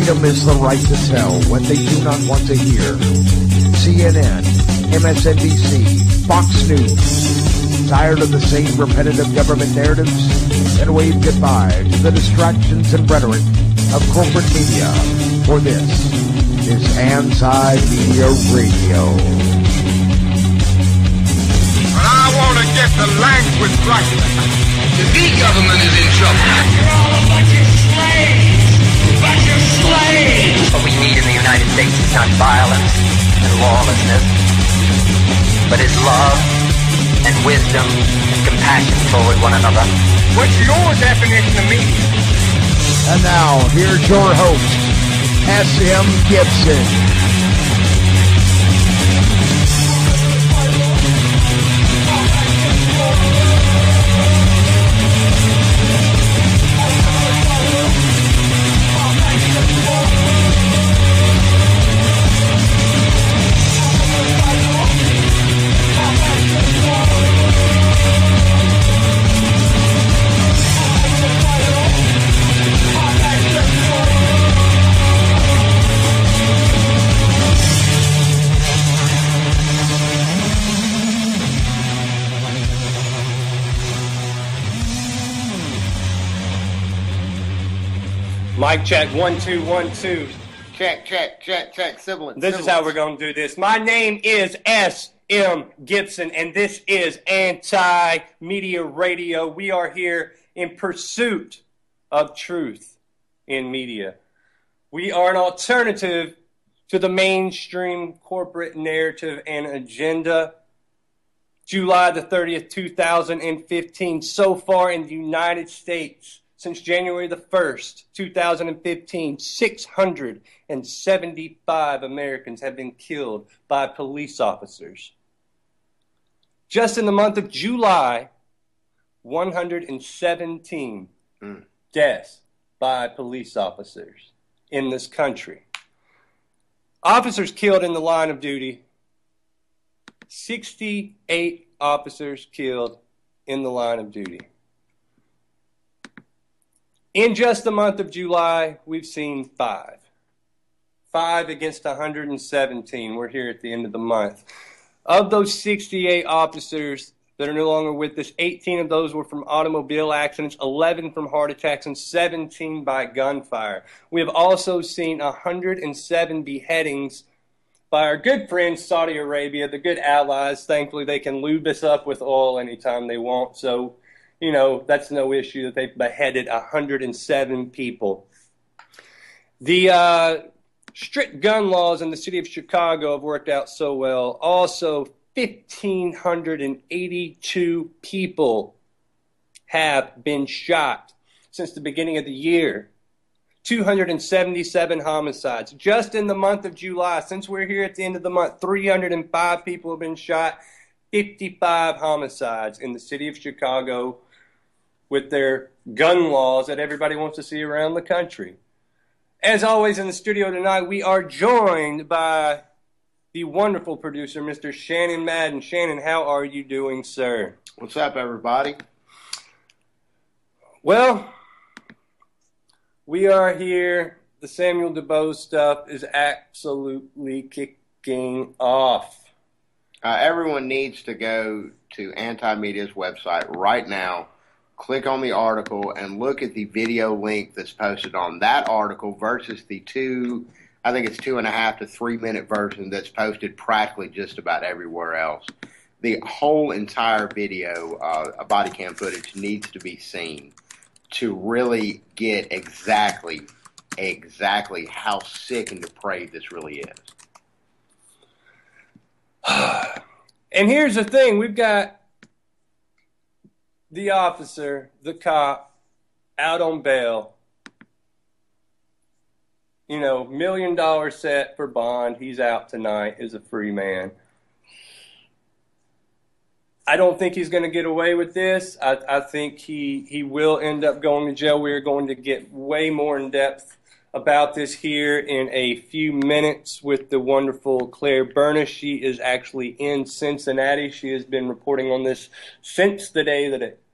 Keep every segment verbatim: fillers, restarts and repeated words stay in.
Freedom is the right to tell what they do not want to hear. C N N, M S N B C, Fox News. Tired of the same repetitive government narratives? Then wave goodbye to the distractions and rhetoric of corporate media. For this is Anti-Media Radio. But I want to get the language right. The big government is in trouble. You're all a bunch of slaves! Bunch of slaves! What we need in the United States is not violence and lawlessness, but is love and wisdom and compassion toward one another. What's your definition of media? And now, here's your host, S M Gibson. Mic check, one, two, one, two. Check, check, check, check, sibilance. This is how we're going to do this. My name is S M Gibson, and this is Anti-Media Radio. We are here in pursuit of truth in media. We are an alternative to the mainstream corporate narrative and agenda. July the thirtieth, two thousand fifteen, so far in the United States, since January the first, two thousand fifteen, six hundred seventy-five Americans have been killed by police officers. Just in the month of July, one hundred seventeen mm. deaths by police officers in this country. Officers killed in the line of duty, sixty-eight officers killed in the line of duty. In just the month of July, we've seen five. Five against one hundred seventeen. We're here at the end of the month. Of those sixty-eight officers that are no longer with us, eighteen of those were from automobile accidents, eleven from heart attacks, and seventeen by gunfire. We have also seen one hundred seven beheadings by our good friends, Saudi Arabia, the good allies. Thankfully, they can lube us up with oil anytime they want, so you know, that's no issue that they've beheaded one hundred seven people. The uh, strict gun laws in the city of Chicago have worked out so well. Also, one thousand five hundred eighty-two people have been shot since the beginning of the year. two hundred seventy-seven homicides. Just in the month of July, since we're here at the end of the month, three hundred five people have been shot, fifty-five homicides in the city of Chicago, with their gun laws that everybody wants to see around the country. As always, in the studio tonight, we are joined by the wonderful producer, Mister Shannon Madden. Shannon, how are you doing, sir? What's up, everybody? Well, we are here. The Samuel DeBose stuff is absolutely kicking off. Uh, everyone needs to go to Anti-Media's website right now. Click on the article and look at the video link that's posted on that article versus the two, I think it's two and a half to three minute version that's posted practically just about everywhere else. The whole entire video, uh, body cam footage, needs to be seen to really get exactly, exactly how sick and depraved this really is. And here's the thing, we've got the officer, the cop, out on bail. You know, million dollar set for bond. He's out tonight, is a free man. I don't think he's going to get away with this. I, I think he, he will end up going to jail. We are going to get way more in depth about this here in a few minutes with the wonderful Claire Burnish. She is actually in Cincinnati. She has been reporting on this since the day that it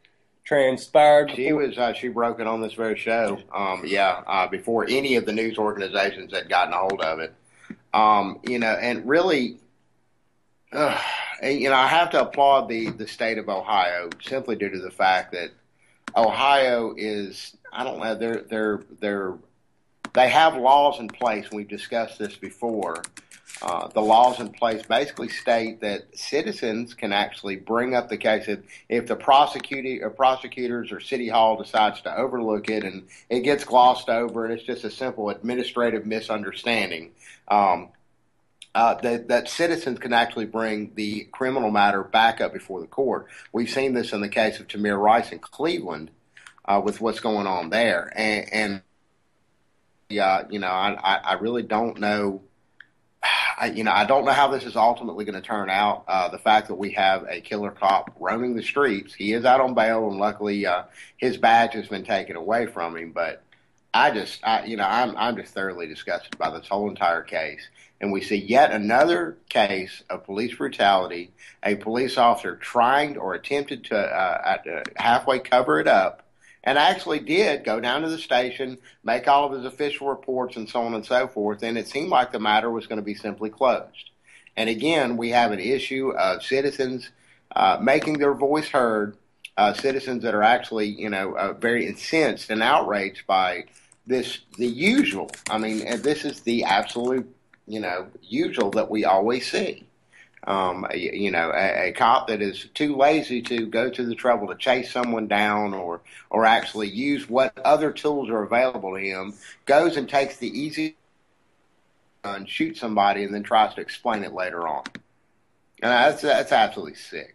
transpired. She before. was uh, she broke it on this very show. Um, yeah, uh, before any of the news organizations had gotten a hold of it. Um, you know, and really, uh, you know, I have to applaud the the state of Ohio simply due to the fact that Ohio is, I don't know, they're they're they're they have laws in place. We've discussed this before. Uh, the laws in place basically state that citizens can actually bring up the case if, if the prosecutor or prosecutors or City Hall decides to overlook it and it gets glossed over and it's just a simple administrative misunderstanding. Um, uh, that, that citizens can actually bring the criminal matter back up before the court. We've seen this in the case of Tamir Rice in Cleveland uh, with what's going on there. And, and yeah, you know, I, I really don't know. I, you know, I don't know how this is ultimately going to turn out. Uh, the fact that we have a killer cop roaming the streets, he is out on bail, and luckily uh, his badge has been taken away from him. But I just, I, you know, I'm I'm just thoroughly disgusted by this whole entire case. And we see yet another case of police brutality, a police officer trying or attempted to uh, uh, halfway cover it up, and actually did go down to the station, make all of his official reports and so on and so forth, and it seemed like the matter was going to be simply closed. And again, we have an issue of citizens uh, making their voice heard, uh, citizens that are actually, you know, uh, very incensed and outraged by this, the usual. I mean, this is the absolute, you know, usual that we always see. Um, you, you know, a, a cop that is too lazy to go to the trouble to chase someone down or, or actually use what other tools are available to him, goes and takes the easy and shoots somebody and then tries to explain it later on. And that's, that's absolutely sick.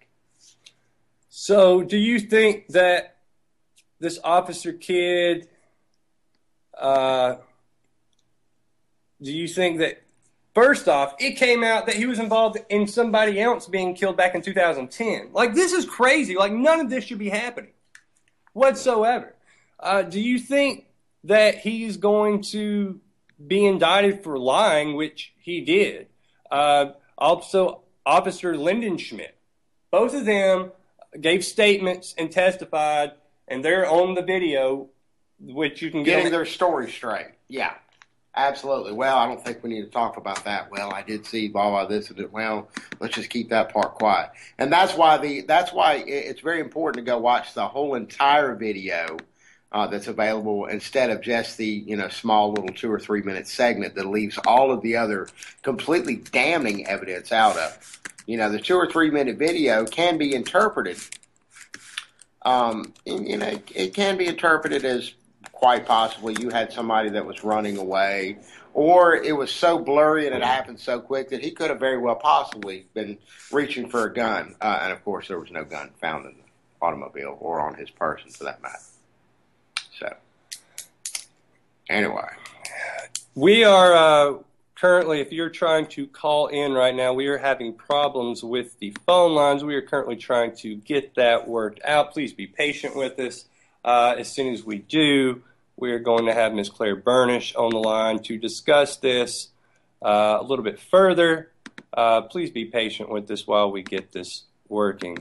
So do you think that this officer kid, uh, do you think that, first off, it came out that he was involved in somebody else being killed back in two thousand ten. Like, this is crazy. Like, none of this should be happening whatsoever. Uh, do you think that he's going to be indicted for lying, which he did? Uh, also, Officer Lyndon Schmidt. Both of them gave statements and testified, and they're on the video, which you can get. Getting their story straight. Yeah. Absolutely. Well, I don't think we need to talk about that. Well, I did see blah blah this and that. Well, let's just keep that part quiet. And that's why the that's why it's very important to go watch the whole entire video uh, that's available instead of just the you know small little two or three minute segment that leaves all of the other completely damning evidence out of. You know, the two or three minute video can be interpreted. Um, you know, it can be interpreted as quite possibly you had somebody that was running away, or it was so blurry and it happened so quick that he could have very well possibly been reaching for a gun. Uh, and, of course, there was no gun found in the automobile or on his person for that matter. So, anyway. We are uh, currently, if you're trying to call in right now, we are having problems with the phone lines. We are currently trying to get that worked out. Please be patient with us. Uh, as soon as we do, we are going to have Miz Claire Burnish on the line to discuss this uh, a little bit further. Uh, please be patient with us while we get this working.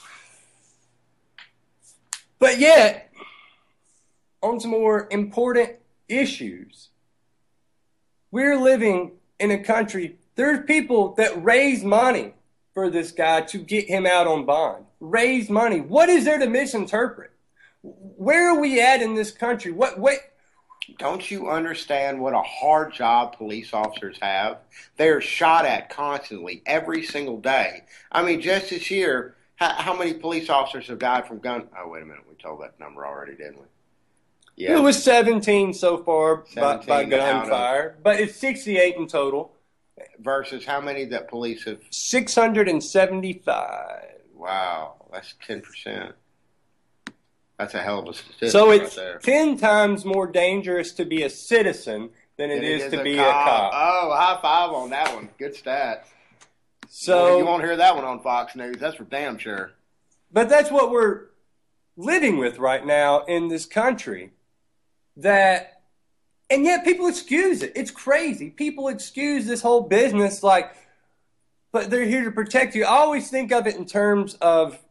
But yet, on some more important issues, we're living in a country, there's people that raise money for this guy to get him out on bond. Raise money. What is there to misinterpret? Where are we at in this country? What? What? Don't you understand what a hard job police officers have? They're shot at constantly, every single day. I mean, just this year, how, how many police officers have died from gun? Oh, wait a minute. We told that number already, didn't we? Yeah. It was seventeen so far seventeen by, by gunfire, but it's sixty-eight in total. Versus how many that police have? six hundred seventy-five. Wow, that's ten percent. That's a hell of a statistic. So it's right there. ten times more dangerous to be a citizen than it, is, is to a be cop. a cop. Oh, high five on that one. Good stat. So you won't hear that one on Fox News. That's for damn sure. But that's what we're living with right now in this country. That, and yet people excuse it. It's crazy. People excuse this whole business like, but they're here to protect you. I always think of it in terms of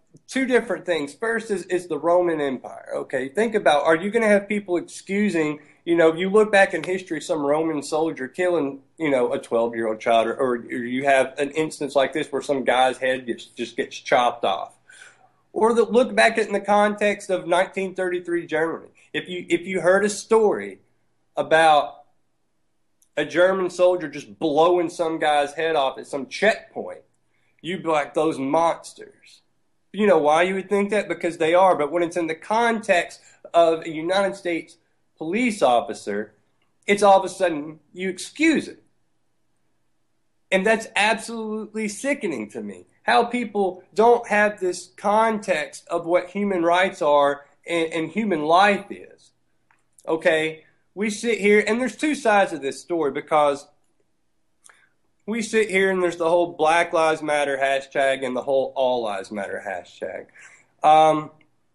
two different things. First is, is the Roman Empire. Okay, think about, are you going to have people excusing, you know, you look back in history, some Roman soldier killing, you know, a twelve-year-old child, or, or you have an instance like this where some guy's head gets, just gets chopped off. Or the, look back at in the context of nineteen thirty-three Germany. If you if you heard a story about a German soldier just blowing some guy's head off at some checkpoint, you'd be like, those monsters. You know why you would think that? Because they are. But when it's in the context of a United States police officer, it's all of a sudden you excuse it. And that's absolutely sickening to me. How people don't have this context of what human rights are and, and human life is. Okay, we sit here, and there's two sides of this story, because we sit here and there's the whole Black Lives Matter hashtag and the whole All Lives Matter hashtag. Um,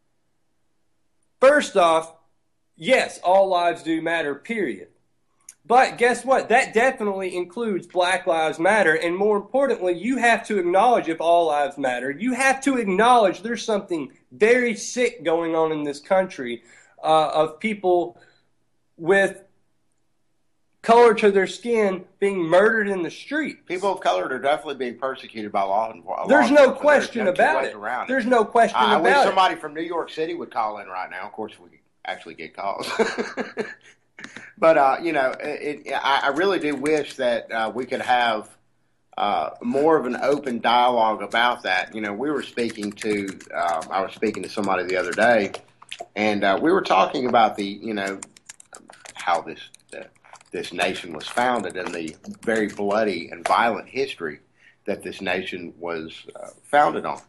first off, yes, all lives do matter, period. But guess what? That definitely includes Black Lives Matter. And more importantly, you have to acknowledge, if all lives matter, you have to acknowledge there's something very sick going on in this country uh, of people with color to their skin being murdered in the street. People of color are definitely being persecuted by law enforcement. There's no question about it. There's no question about it. I wish somebody from New York City would call in right now. Of course, we actually get calls. But, uh, you know, it, it, I really do wish that uh, we could have uh, more of an open dialogue about that. You know, we were speaking to, uh, I was speaking to somebody the other day, and uh, we were talking about the, you know, how this the, this nation was founded and the very bloody and violent history that this nation was uh, founded on.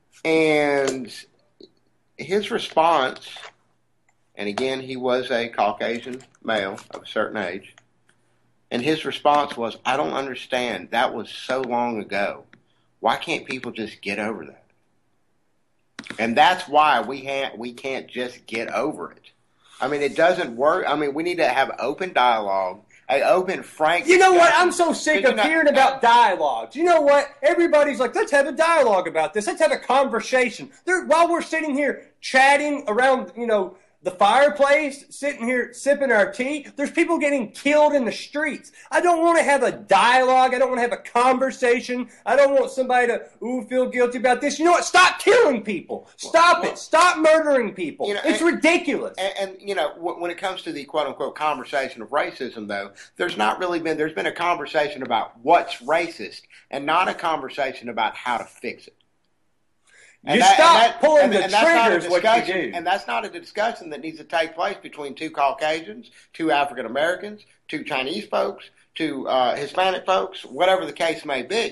And his response... And again, he was a Caucasian male of a certain age. And his response was, I don't understand. That was so long ago. Why can't people just get over that? And that's why we, ha- we can't just get over it. I mean, it doesn't work. I mean, we need to have open dialogue, an open, frank You know what? discussion. I'm so sick of you know, hearing about dialogue. You know what? Everybody's like, let's have a dialogue about this. Let's have a conversation. There, while we're sitting here chatting around, you know, the fireplace, sitting here sipping our tea, there's people getting killed in the streets. I don't want to have a dialogue. I don't want to have a conversation. I don't want somebody to, ooh, feel guilty about this. You know what? Stop killing people. Stop well, it. Stop murdering people. You know, it's and, ridiculous. And, and, you know, when it comes to the quote-unquote conversation of racism, though, there's not really been, there's been a conversation about what's racist and not a conversation about how to fix it. And you that, stop that, pulling and, the and triggers, what you do. And that's not a discussion that needs to take place between two Caucasians, two African Americans, two Chinese folks, two uh, Hispanic folks, whatever the case may be.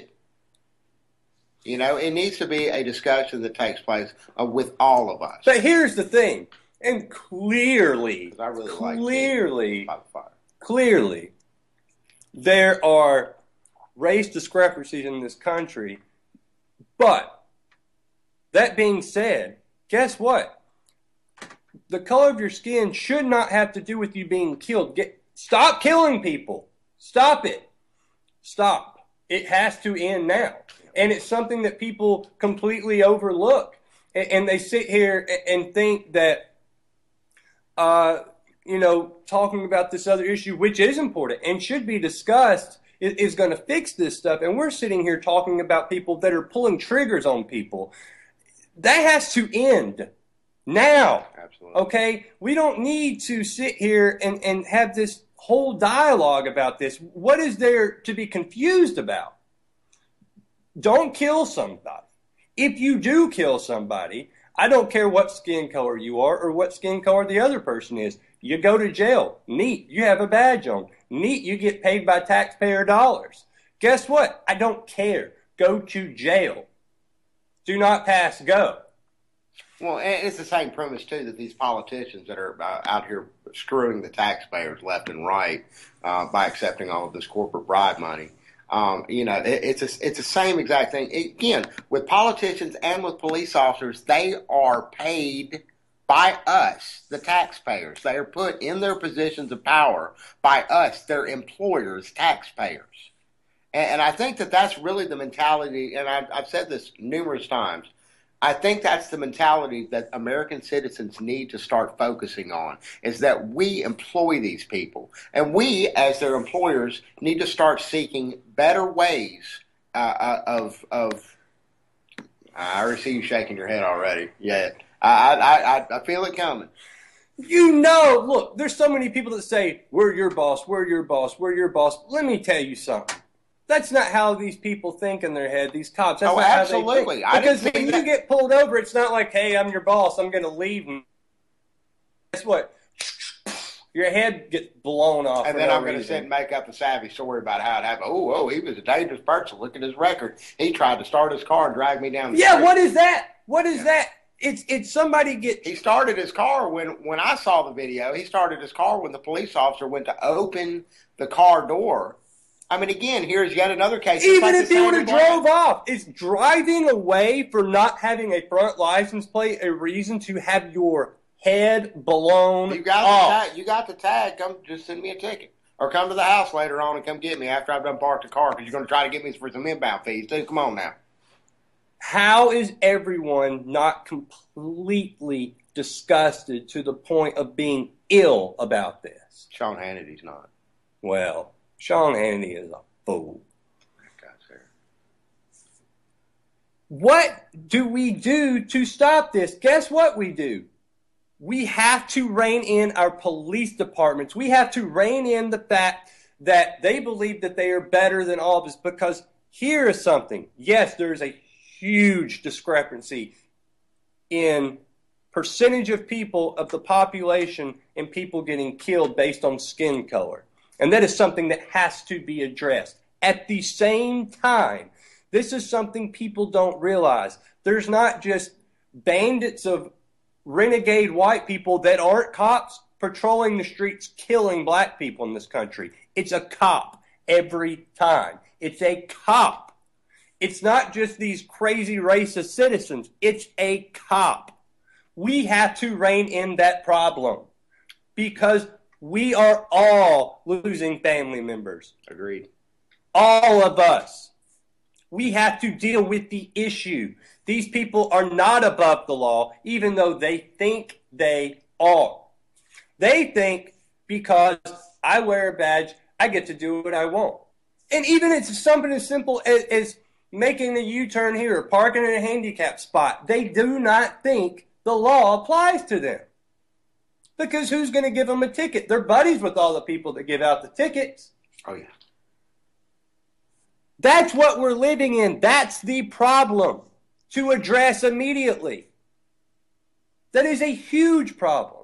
You know, it needs to be a discussion that takes place uh, with all of us. But here's the thing, and clearly, I really clearly, like by the clearly, there are race discrepancies in this country, but that being said, guess what? The color of your skin should not have to do with you being killed. Get, stop killing people. Stop it. Stop. It has to end now. And it's something that people completely overlook. And, and they sit here and think that, uh, you know, talking about this other issue, which is important and should be discussed, is, is going to fix this stuff. And we're sitting here talking about people that are pulling triggers on people. That has to end now. Absolutely. Okay? We don't need to sit here and, and have this whole dialogue about this. What is there to be confused about? Don't kill somebody. If you do kill somebody, I don't care what skin color you are or what skin color the other person is. You go to jail. Neat. You have a badge on. Neat. You get paid by taxpayer dollars. Guess what? I don't care. Go to jail. Do not pass go. Well, it's the same premise, too, that these politicians that are uh, out here screwing the taxpayers left and right uh, by accepting all of this corporate bribe money. Um, you know, it, it's a, it's the same exact thing. Again, with politicians and with police officers, they are paid by us, the taxpayers. They are put in their positions of power by us, their employers, taxpayers. And I think that that's really the mentality, and I've, I've said this numerous times. I think that's the mentality that American citizens need to start focusing on, is that we employ these people. And we, as their employers, need to start seeking better ways uh, of, of, I already see you shaking your head already. Yeah, I, I, I, I feel it coming. You know, look, there's so many people that say, we're your boss, we're your boss, we're your boss. Let me tell you something. That's not how these people think in their head, these cops. That's oh, not absolutely. How they think. Because when you that. get pulled over, it's not like, hey, I'm your boss, I'm going to leave. And guess what? Your head gets blown off. And then no I'm going to sit and make up a savvy story about how it happened. Oh, oh, he was a dangerous person. Look at his record. He tried to start his car and drag me down the yeah, street. What is that? What is yeah. that? It's it's somebody get. He started his car when, when I saw the video. He started his car when the police officer went to open the car door. I mean, again, here's yet another case. Even like if he would have drove off, is driving away for not having a front license plate a reason to have your head blown you got off? The tag, you got the tag. Come, just send me a ticket. Or come to the house later on and come get me after I've done parked the car because you're going to try to get me for some inbound fees. Dude, come on now. How is everyone not completely disgusted to the point of being ill about this? Sean Hannity's not. Well, Sean Hannity is a fool. What do we do to stop this? Guess what we do? We have to rein in our police departments. We have to rein in the fact that they believe that they are better than all of us, because here is something. Yes, there's a huge discrepancy in percentage of people of the population and people getting killed based on skin color. And that is something that has to be addressed. At the same time, this is something people don't realize. There's not just bandits of renegade white people that aren't cops patrolling the streets killing black people in this country. It's a cop every time. It's a cop. It's not just these crazy racist citizens. It's a cop. We have to rein in that problem because we are all losing family members. Agreed. All of us. We have to deal with the issue. These people are not above the law, even though they think they are. They think because I wear a badge, I get to do what I want. And even it's something as simple as, as making a U-turn here or parking in a handicap spot, they do not think the law applies to them. Because who's going to give them a ticket? They're buddies with all the people that give out the tickets. Oh, yeah. That's what we're living in. That's the problem to address immediately. That is a huge problem.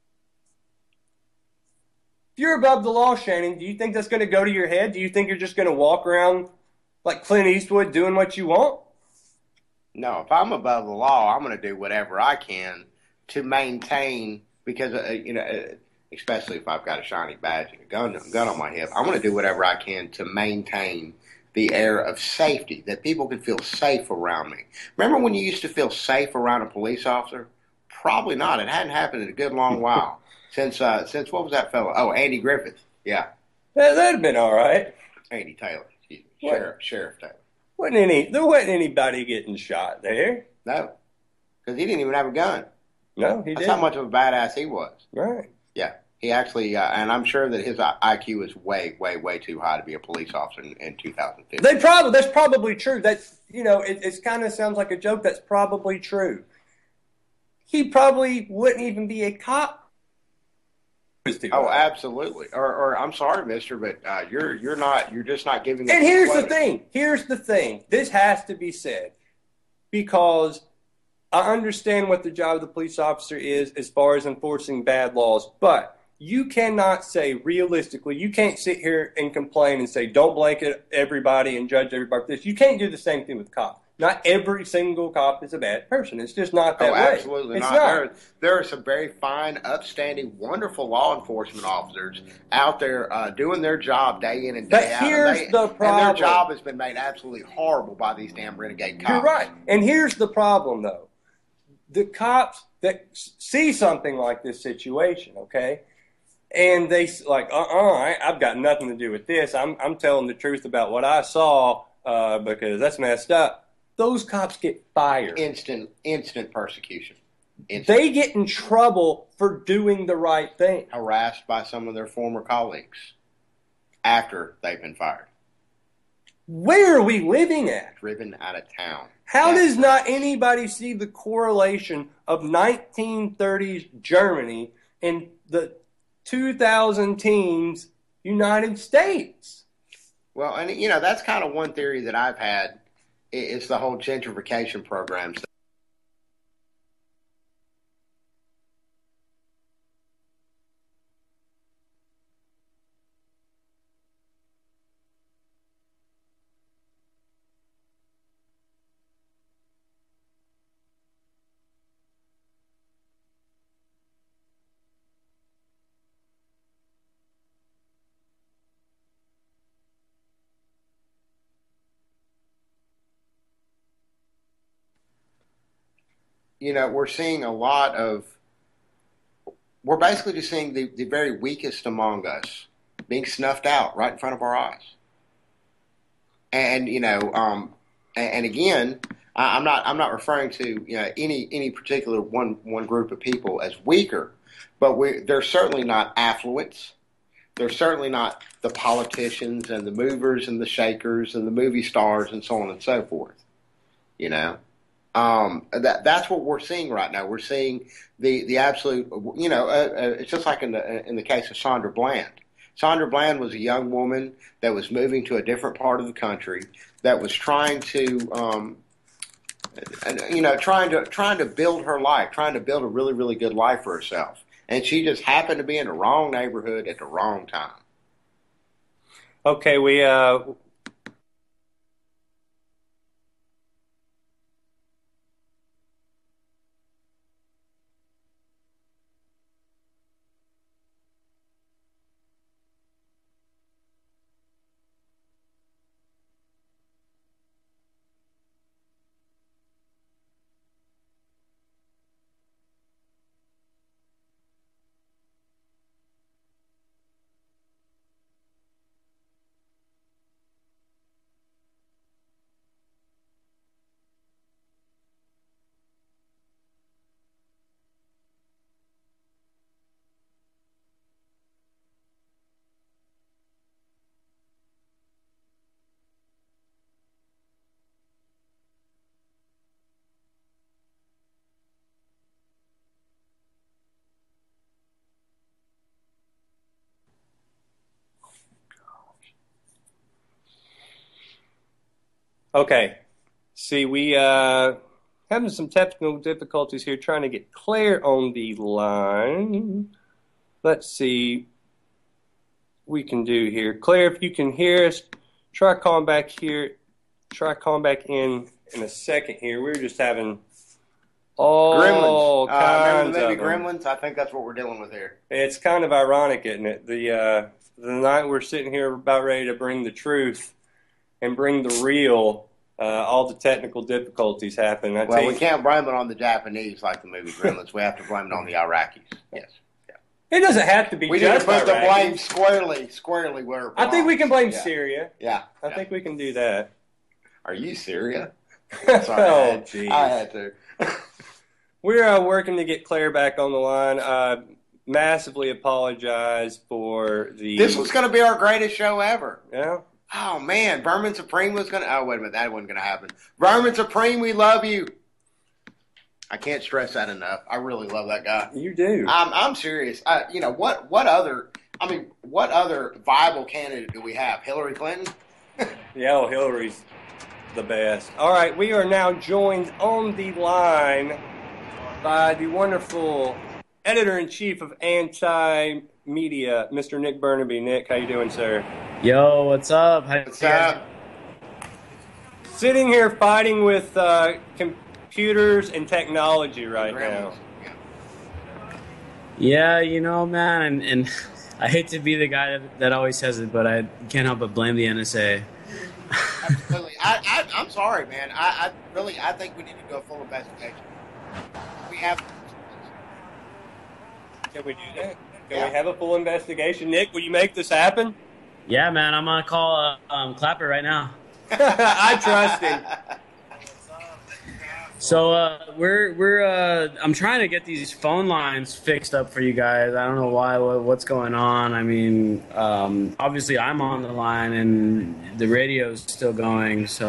If you're above the law, Shannon, do you think that's going to go to your head? Do you think you're just going to walk around like Clint Eastwood doing what you want? No, if I'm above the law, I'm going to do whatever I can to maintain, because, uh, you know, uh, especially if I've got a shiny badge and a gun, a gun on my hip, I'm going to do whatever I can to maintain the air of safety, that people can feel safe around me. Remember when you used to feel safe around a police officer? Probably not. It hadn't happened in a good long while. Since, uh, since what was that fellow? Oh, Andy Griffith. Yeah. Yeah, that'd have been all right. Andy Taylor. Excuse me. What? Sheriff, Sheriff Taylor. Wasn't any, there wasn't anybody getting shot there. No. Because he didn't even have a gun. No, he That's didn't. how much of a badass he was. Right. Yeah. He actually, uh, and I'm sure that his I Q is way, way, way too high to be a police officer in, in two thousand fifteen. They probably, that's probably true. That's, you know, it it's kind of sounds like a joke. That's probably true. He probably wouldn't even be a cop. Oh, absolutely. Or, or I'm sorry, mister, but uh, you're you're not, you're just not giving them And here's the credit. thing. Here's the thing. This has to be said because I understand what the job of the police officer is as far as enforcing bad laws, but you cannot say realistically, you can't sit here and complain and say, don't blanket everybody and judge everybody for this. You can't do the same thing with cops. Not every single cop is a bad person. It's just not that oh, way. absolutely it's not. not. There, there are some very fine, upstanding, wonderful law enforcement officers out there uh, doing their job day in and day But out. here's and they, the problem. And their job has been made absolutely horrible by these damn renegade cops. You're right. And here's the problem, though. The cops that see something like this situation, okay, and they like, uh-uh, I, I've got nothing to do with this. I'm I'm telling the truth about what I saw uh, because that's messed up. those cops get fired. Instant, instant persecution. Instant. They get in trouble for doing the right thing. Harassed by some of their former colleagues after they've been fired. Where are we living at? Driven out of town. How That's does not anybody see the correlation of nineteen thirties Germany and the two thousand teens United States? Well, and you know, that's kind of one theory that I've had is the whole gentrification programs. You know, we're seeing a lot of, we're basically just seeing the, the very weakest among us being snuffed out right in front of our eyes. And, you know, um, and, and again, I, I'm not I'm not referring to you know, any any particular one, one group of people as weaker, but we, they're certainly not affluents. They're certainly not the politicians and the movers and the shakers and the movie stars and so on and so forth, you know. Um, that that's what we're seeing right now. We're seeing the, the absolute, you know, uh, uh, it's just like in the in the case of Sandra Bland. Sandra Bland was a young woman that was moving to a different part of the country that was trying to, um, you know, trying to trying to build her life, trying to build a really really good life for herself, and she just happened to be in the wrong neighborhood at the wrong time. Okay, we. Uh Okay. See, we uh having some technical difficulties here trying to get Claire on the line. Let's see what we can do here. Claire, if you can hear us, try calling back here. Try calling back in in a second here. We're just having all Gremlins. kinds Uh, remember the movie of them. Gremlins? I think that's what we're dealing with here. It's kind of ironic, isn't it? The uh, the night we're sitting here about ready to bring the truth and bring the real, uh, all the technical difficulties happen. I Well, tell we you, can't blame it on the Japanese like the movie Gremlins. We have to blame it on the Iraqis. Yes. it doesn't have to be We need to just put the Iraqis. blame squarely, squarely where it I think we can blame belongs. Yeah. Syria. Yeah. I yeah. think we can do that. Are you Syria? Sorry, I oh, had, jeez. I had to. We're uh, working to get Claire back on the line. Uh, massively apologize for the... This was going to be our greatest show ever. Yeah. Oh, man. Vermin Supreme was going to... Oh, wait a minute. That wasn't going to happen. Vermin Supreme, we love you. I can't stress that enough. I really love that guy. You do. I'm, I'm serious. I, you know, what, what other... I mean, what other viable candidate do we have? Hillary Clinton? Yeah, oh, Hillary's the best. All right, we are now joined on the line by the wonderful editor-in-chief of Anti-Media, Mister Nick Burnaby. Nick, how you doing, sir? Yo, what's up? How What's up? Sitting here fighting with uh, computers and technology right now. Gremlins. Yeah. Yeah, you know, man, and, and I hate to be the guy that, that always says it, but I can't help but blame the N S A. Absolutely. I, I, I'm sorry, man. I, I really, I think we need to do a full investigation. We have... Can we do that? Can Yeah. we have a full investigation? Nick, will you make this happen? Yeah, man, I'm gonna call uh, um, Clapper right now. I trust him. So uh, we're we're uh, I'm trying to get these phone lines fixed up for you guys. I don't know why what, what's going on. I mean, um, obviously I'm on the line and the radio's still going. So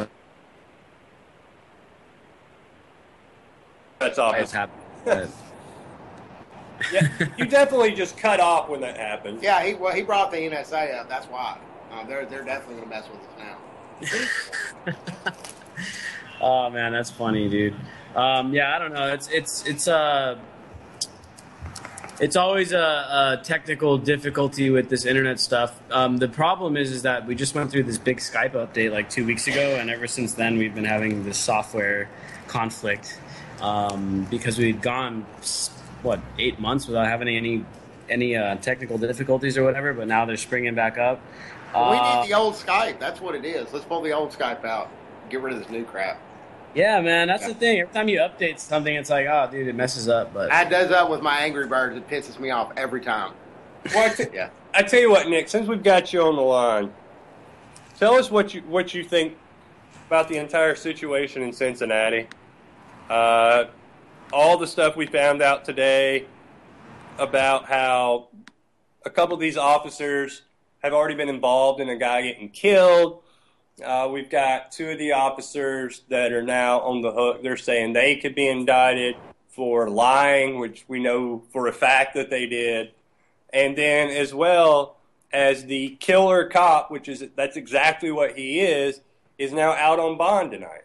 That's it's obvious. happening. But Yeah, you definitely just cut off when that happened. Yeah, he well he brought the N S A up. That's why. Uh, they're they're definitely gonna mess with us now. Oh man, that's funny, dude. Um, yeah, I don't know. It's it's it's uh it's always a, a technical difficulty with this internet stuff. Um, the problem is is that we just went through this big Skype update like two weeks ago, and ever since then we've been having this software conflict um, because we'd gone what eight months without having any any uh, technical difficulties or whatever. But now they're springing back up. Well, we Uh, need the old Skype. That's what it is. Let's pull the old Skype out. Get rid of this new crap. Yeah, man, that's the thing. Every time you update something, it's like, oh, dude, it messes up. But That does that with my Angry Birds. It pisses me off every time. Well, I, t- Yeah. I tell you what, Nick. Since we've got you on the line, tell us what you what you think about the entire situation in Cincinnati. Uh, all the stuff we found out today about how a couple of these officers have already been involved in a guy getting killed. Uh, we've got two of the officers that are now on the hook. They're saying they could be indicted for lying, which we know for a fact that they did. And then as well as the killer cop, which is that's exactly what he is, is now out on bond tonight.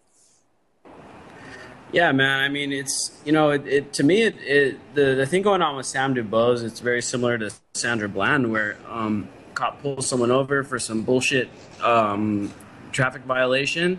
yeah, man, I mean, it's, you know, it, it to me, it, it the, the thing going on with Sam DuBose, it's very similar to Sandra Bland, where um, cop pulls someone over for some bullshit um, traffic violation.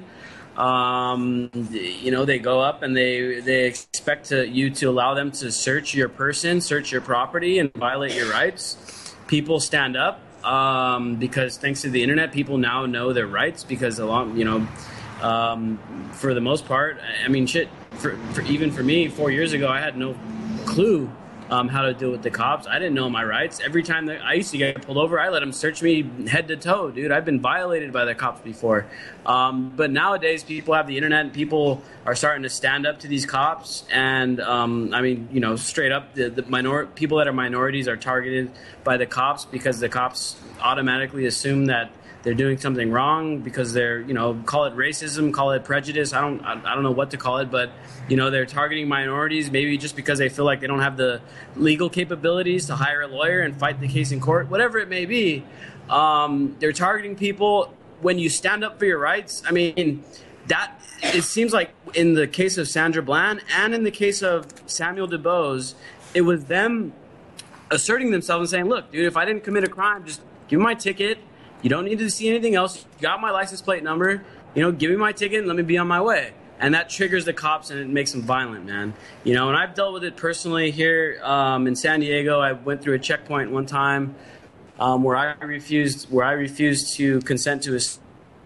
Um, you know, they go up and they they expect to, you to allow them to search your person, search your property, and violate your rights. People stand up um, because thanks to the internet, people now know their rights because along, you know, um, for the most part, I mean, shit. For, for even for me, four years ago, I had no clue um, how to deal with the cops. I didn't know my rights. Every time that I used to get pulled over, I let them search me head to toe, dude. I've been violated by the cops before. Um, but nowadays, people have the internet, and people are starting to stand up to these cops. And um, I mean, you know, straight up, the, the minor people that are minorities are targeted by the cops because the cops automatically assume that they're doing something wrong because they're, you know, call it racism, call it prejudice. I don't, I, I don't know what to call it, but you know, they're targeting minorities maybe just because they feel like they don't have the legal capabilities to hire a lawyer and fight the case in court, whatever it may be. Um, they're targeting people when you stand up for your rights. I mean, that it seems like in the case of Sandra Bland and in the case of Samuel DuBose, it was them asserting themselves and saying, look, dude, if I didn't commit a crime, just give me my ticket. You don't need to see anything else. You got my license plate number. You know, give me my ticket and let me be on my way. And that triggers the cops and it makes them violent, man. You know, and I've dealt with it personally here um, in San Diego. I went through a checkpoint one time um, where I refused where I refused to consent to his.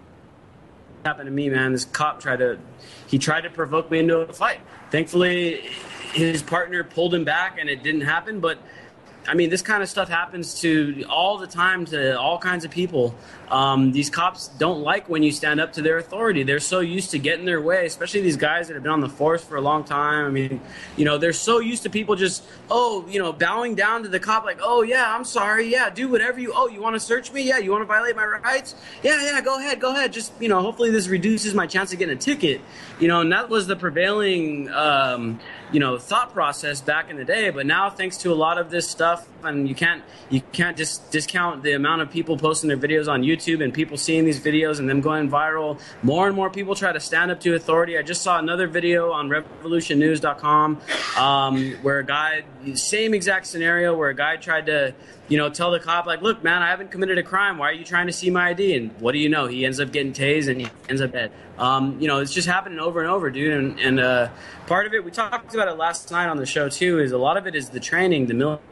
Happened to me, man. This cop tried to he tried to provoke me into a fight. Thankfully, his partner pulled him back and it didn't happen, but I mean, this kind of stuff happens to all the time to all kinds of people. Um, these cops don't like when you stand up to their authority. They're so used to getting their way, especially these guys that have been on the force for a long time. I mean, you know, they're so used to people just, oh, you know, bowing down to the cop like, oh, yeah, I'm sorry. Yeah, do whatever you, oh, you want to search me? Yeah, you want to violate my rights? Yeah, yeah, go ahead, go ahead. Just, you know, hopefully this reduces my chance of getting a ticket. You know, and that was the prevailing, um, you know, thought process back in the day. But now, thanks to a lot of this stuff, and you can't you can't just discount the amount of people posting their videos on YouTube and people seeing these videos and them going viral. More and more people try to stand up to authority. I just saw another video on revolution news dot com um, where a guy, same exact scenario, where a guy tried to, you know, tell the cop, like, look, man, I haven't committed a crime. Why are you trying to see my I D? And what do you know? He ends up getting tased and he ends up dead. Um, you know, it's just happening over and over, dude. And, and uh, part of it, we talked about it last night on the show, too, is a lot of it is the training, the military.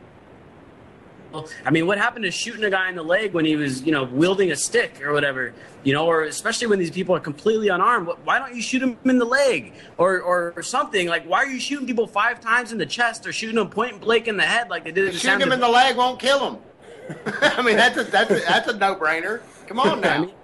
I mean, what happened to shooting a guy in the leg when he was, you know, wielding a stick or whatever, you know, or especially when these people are completely unarmed? Why don't you shoot him in the leg or, or, or something? Like, why are you shooting people five times in the chest or shooting them point blank in the head like they did in the Shooting him in the leg won't kill him. I mean, that's a, that's a, that's a no-brainer. Come on now. I mean,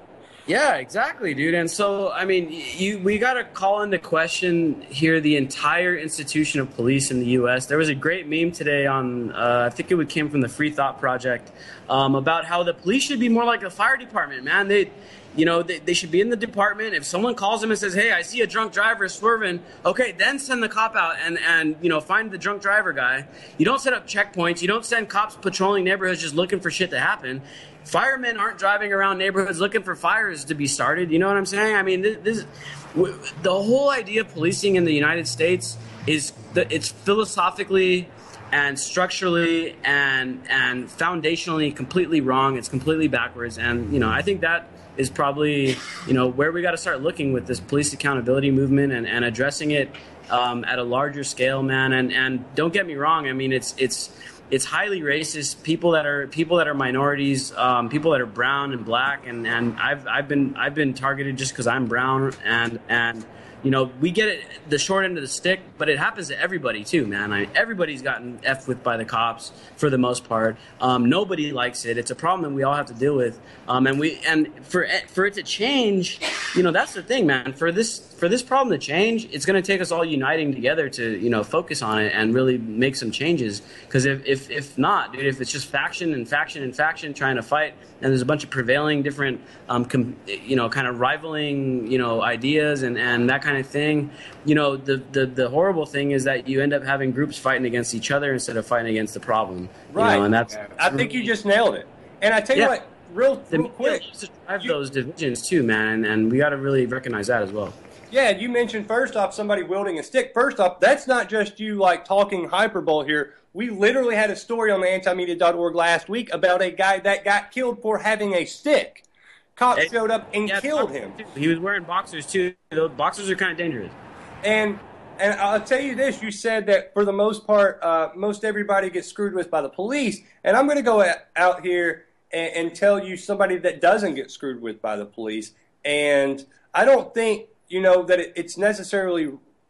Yeah, exactly, dude. And so, I mean, you we got to call into question here the entire institution of police in the U S. There was a great meme today on, uh, I think it came from the Free Thought Project, um, about how the police should be more like a fire department, man. They, you know, they, they should be in the department. If someone calls them and says, hey, I see a drunk driver swerving, okay, then send the cop out and, and, you know, find the drunk driver guy. You don't set up checkpoints. You don't send cops patrolling neighborhoods just looking for shit to happen. Firemen aren't driving around neighborhoods looking for fires to be started. You know what I'm saying? I mean, this, this the whole idea of policing in the United States is that it's philosophically and structurally and and foundationally completely wrong. It's completely backwards. And, you know, I think that is probably, you know, where we got to start looking with this police accountability movement and, and addressing it um, at a larger scale, man. And, and don't get me wrong. I mean, it's it's it's highly racist. People that are people that are minorities, um, people that are brown and black, and, and I've I've been I've been targeted just because I'm brown, and and you know, we get it the short end of the stick, but it happens to everybody too, man. I, everybody's gotten effed with by the cops for the most part. Um, nobody likes it. It's a problem that we all have to deal with. Um, and we and for for it to change, you know, that's the thing, man. For this for this problem to change, it's going to take us all uniting together to, you know, focus on it and really make some changes. Because if, if if not, dude, if it's just faction and faction and faction trying to fight, and there's a bunch of prevailing different, um, com, you know, kind of rivaling, you know, ideas and, and that kind of thing, you know, the, the the horrible thing is that you end up having groups fighting against each other instead of fighting against the problem. Right. You know, and that's. I think you just nailed it. And I tell you Yeah. what, real, The real quick. media to drive you- those divisions too, man, and, and we got to really recognize that as well. Yeah, you mentioned first off somebody wielding a stick. First off, that's not just you like talking hyperbole here. We literally had a story on the anti media dot org last week about a guy that got killed for having a stick. Cops Hey, showed up and Yeah, killed him. He was wearing boxers too. Those boxers are kind of dangerous. And and I'll tell you this: you said that for the most part, uh, most everybody gets screwed with by the police. And I'm going to go a- out here and, and tell you somebody that doesn't get screwed with by the police. And I don't think you know that it, it's necessarily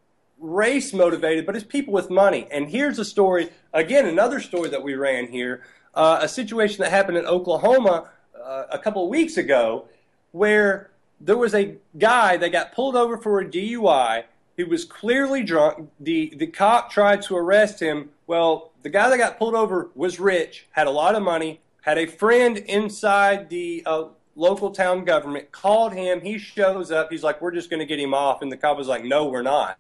race motivated, but it's people with money. And here's a story again, another story that we ran here, uh, a situation that happened in Oklahoma uh, a couple of weeks ago, where there was a guy that got pulled over for a D U I. He was clearly drunk. The the cop tried to arrest him. Well, the guy that got pulled over was rich, had a lot of money, had a friend inside the uh, local town government, called him. He shows up. He's like, we're just going to get him off. And the cop was like, no, we're not.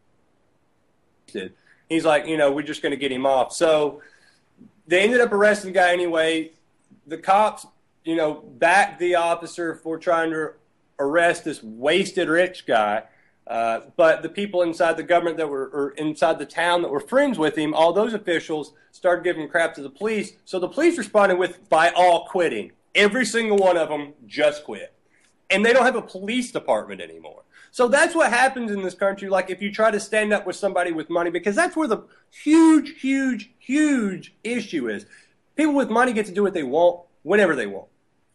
He's like, you know, we're just going to get him off. So they ended up arresting the guy anyway. The cops, you know, backed the officer for trying to arrest this wasted rich guy. Uh, but the people inside the government that were, or inside the town that were friends with him, all those officials started giving crap to the police. So the police responded with, by all quitting. Every single one of them just quit. And they don't have a police department anymore. So that's what happens in this country, like if you try to stand up with somebody with money, because that's where the huge, huge, huge issue is. People with money get to do what they want, whenever they want.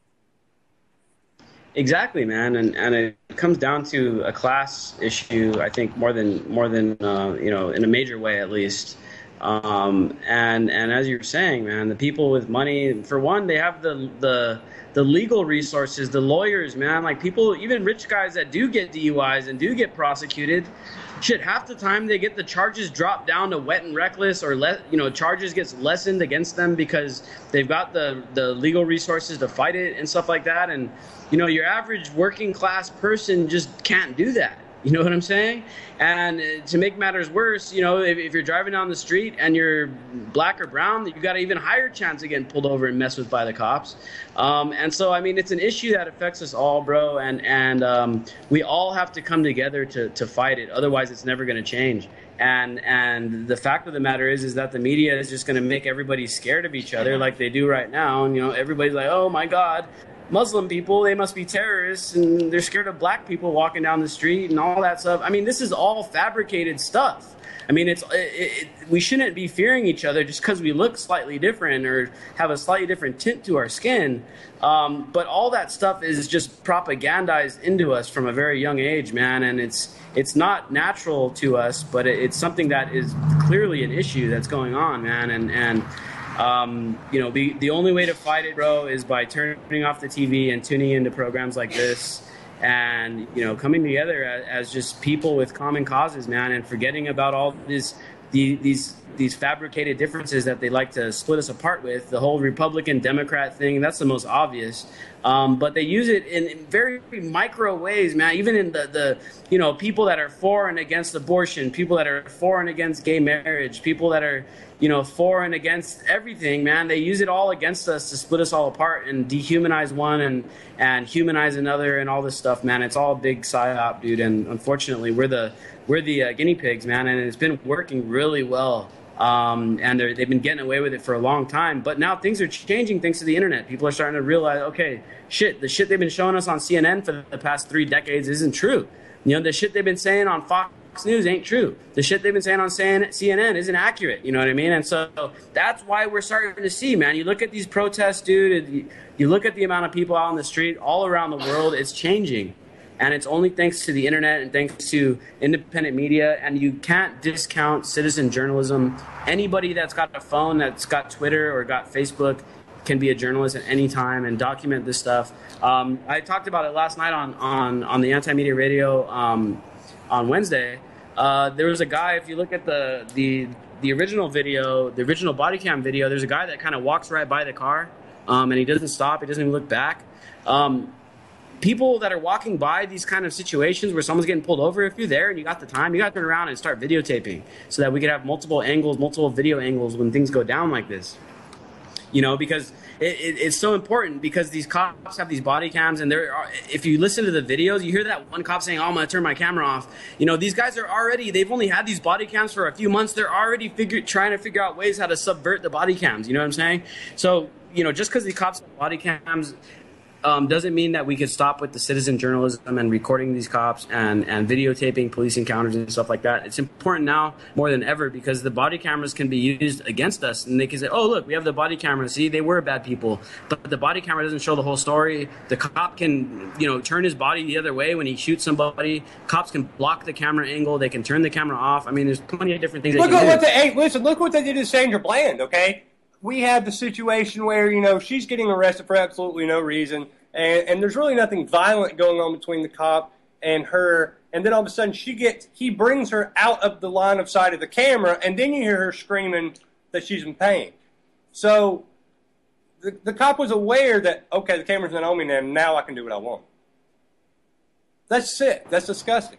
Exactly, man, and and it comes down to a class issue. I think more than more than uh, you know, in a major way at least. Um, and and as you're saying, man, the people with money, for one, they have the the the legal resources, the lawyers, man. Like people, even rich guys that do get D U Is and do get prosecuted, shit, half the time they get the charges dropped down to wet and reckless, or le- you know, charges gets lessened against them because they've got the the legal resources to fight it and stuff like that. And you know, your average working class person just can't do that. You know what I'm saying? And uh, to make matters worse, you know, if, if you're driving down the street and you're black or brown, you got an even higher chance of getting pulled over and messed with by the cops. Um, and so, I mean, it's an issue that affects us all, bro. And and um, we all have to come together to to fight it. Otherwise, it's never going to change. And and the fact of the matter is, is that the media is just going to make everybody scared of each other, like they do right now. And you know, everybody's like, oh my God, Muslim people, they must be terrorists, and they're scared of black people walking down the street and all that stuff. I mean, this is all fabricated stuff. I mean, it's it, it, we shouldn't be fearing each other just because we look slightly different or have a slightly different tint to our skin. Um, but all that stuff is just propagandized into us from a very young age, man. And it's it's not natural to us, but it, it's something that is clearly an issue that's going on, man. And and Um, you know, the, the only way to fight it, bro, is by turning off the T V and tuning into programs like this and, you know, coming together as, as just people with common causes, man, and forgetting about all this, the, these these fabricated differences that they like to split us apart with. The whole Republican Democrat thing, that's the most obvious. Um, but they use it in, in very micro ways, man. Even in the, the, you know, people that are for and against abortion, people that are for and against gay marriage, people that are, you know, for and against everything, man. They use it all against us to split us all apart and dehumanize one and, and humanize another and all this stuff, man. It's all a big psyop, dude. And unfortunately, we're the we're the uh, guinea pigs, man. And it's been working really well. Um, and they've been getting away with it for a long time. But now things are changing thanks to the internet. People are starting to realize, okay, shit, the shit they've been showing us on C N N for the past three decades isn't true. You know, the shit they've been saying on Fox News ain't true. The shit they've been saying on C N N isn't accurate. You know what I mean? And so that's why we're starting to see, man. You look at these protests, dude. You look at the amount of people out on the street all around the world. It's changing. And it's only thanks to the internet and thanks to independent media. And you can't discount citizen journalism. Anybody that's got a phone, that's got Twitter or got Facebook, can be a journalist at any time and document this stuff. Um, I talked about it last night on on, on the Anti-Media Radio um, on Wednesday. Uh, there was a guy, if you look at the, the, the original video, the original body cam video, there's a guy that kind of walks right by the car um, and he doesn't stop. He doesn't even look back. Um, People that are walking by these kind of situations where someone's getting pulled over, if you're there and you got the time, you got to turn around and start videotaping so that we could have multiple angles, multiple video angles when things go down like this. You know, because it, it, it's so important because these cops have these body cams and there are, if you listen to the videos, you hear that one cop saying, oh, I'm going to turn my camera off. You know, these guys are already, they've only had these body cams for a few months. They're already figure, trying to figure out ways how to subvert the body cams. You know what I'm saying? So, you know, just because the cops have body cams, Um, doesn't mean that we could stop with the citizen journalism and recording these cops and, and videotaping police encounters and stuff like that. It's important now more than ever because the body cameras can be used against us. And they can say, oh, look, we have the body camera. See, they were bad people. But the body camera doesn't show the whole story. The cop can, you know, turn his body the other way when he shoots somebody. Cops can block the camera angle. They can turn the camera off. I mean, there's plenty of different things Look they can at what do. they, hey, listen, look what they did to Sandra Bland, okay? We have the situation where, you know, she's getting arrested for absolutely no reason, and, and there's really nothing violent going on between the cop and her, and then all of a sudden she gets, he brings her out of the line of sight of the camera, and then you hear her screaming that she's in pain. So the, the cop was aware that, okay, the camera's not on me now, now I can do what I want. That's sick. That's disgusting.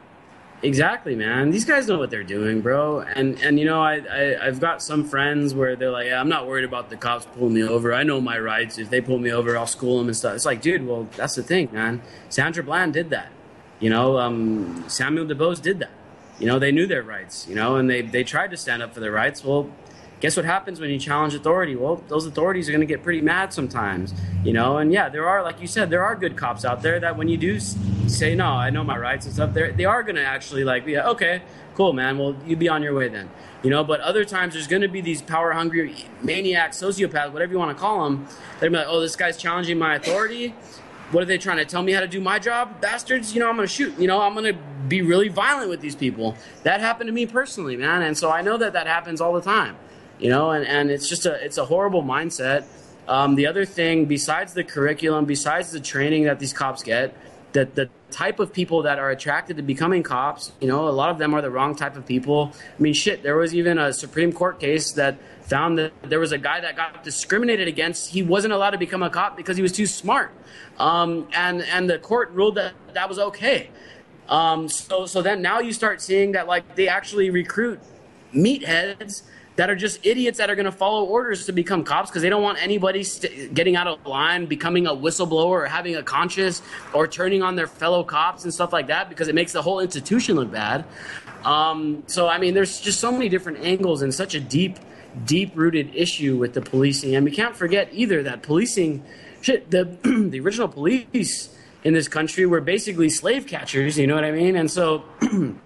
Exactly, man. These guys know what they're doing, bro. And and you know, I, I I've got some friends where they're like, yeah, I'm not worried about the cops pulling me over. I know my rights. If they pull me over, I'll school them and stuff. It's like, dude, well, that's the thing, man. Sandra Bland did that. You know, um, Samuel DuBose did that. You know, they knew their rights. You know, and they they tried to stand up for their rights. Well, guess what happens when you challenge authority? Well, those authorities are going to get pretty mad sometimes, you know? And yeah, there are, like you said, there are good cops out there that when you do say, no, I know my rights and stuff, they are going to actually like, yeah, okay, cool, man. Well, you be on your way then, you know? But other times there's going to be these power hungry maniacs, sociopaths, whatever you want to call them. They're going to be like, oh, this guy's challenging my authority. What are they trying to tell me how to do my job? Bastards, you know, I'm going to shoot. You know, I'm going to be really violent with these people. That happened to me personally, man. And so I know that that happens all the time. You know, and, and it's just a it's a horrible mindset. Um, the other thing, besides the curriculum, besides the training that these cops get, that the type of people that are attracted to becoming cops, you know, a lot of them are the wrong type of people. I mean, shit, there was even a Supreme Court case that found that there was a guy that got discriminated against. He wasn't allowed to become a cop because he was too smart. Um, and, and the court ruled that that was okay. Um, so, so then now you start seeing that, like, they actually recruit meatheads that are just idiots that are going to follow orders to become cops because they don't want anybody st- getting out of line, becoming a whistleblower or having a conscience or turning on their fellow cops and stuff like that because it makes the whole institution look bad. Um, so, I mean, there's just so many different angles and such a deep, deep-rooted issue with the policing. And we can't forget either that policing, shit, the, the original police in this country were basically slave catchers, you know what I mean? And so it,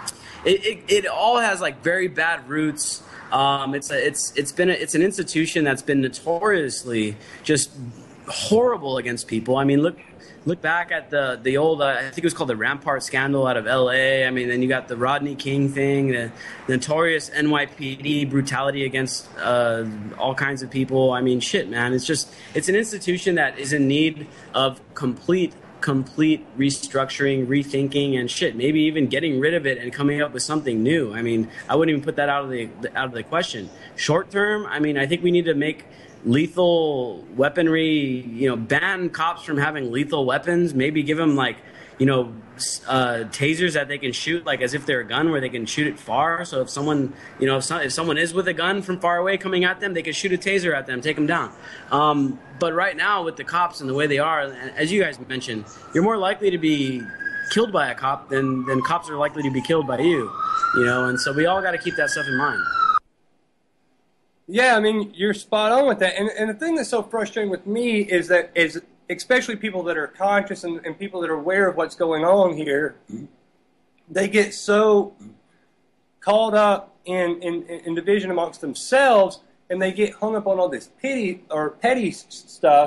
it, it all has, like, very bad roots. Um, it's a, it's it's been a, it's an institution that's been notoriously just horrible against people. I mean, look look back at the the old uh, I think it was called the Rampart scandal out of L A. I mean, then you got the Rodney King thing, the, the notorious N Y P D brutality against uh, all kinds of people. I mean, shit, man. It's just it's an institution that is in need of complete complete restructuring, rethinking, and shit. Maybe even getting rid of it and coming up with something new. I mean, I wouldn't even put that out of the out of the question. Short term, I mean, I think we need to make lethal weaponry. You know, ban cops from having lethal weapons. Maybe give them like, you know, uh, tasers that they can shoot like as if they're a gun, where they can shoot it far. So if someone, you know, if, some, if someone is with a gun from far away coming at them, they can shoot a taser at them, take them down. Um, but right now with the cops and the way they are, as you guys mentioned, you're more likely to be killed by a cop than, than cops are likely to be killed by you, you know, and so we all got to keep that stuff in mind. Yeah, I mean, you're spot on with that. And, and the thing that's so frustrating with me is that is especially people that are conscious and, and people that are aware of what's going on here, they get so caught up in, in, in division amongst themselves, and they get hung up on all this pity or petty stuff,